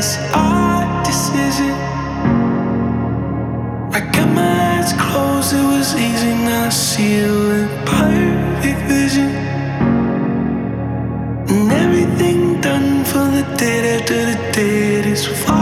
it's our decision. I got my eyes closed, it was easy. Now I see it with perfect vision. And everything done for the dead after the dead is far.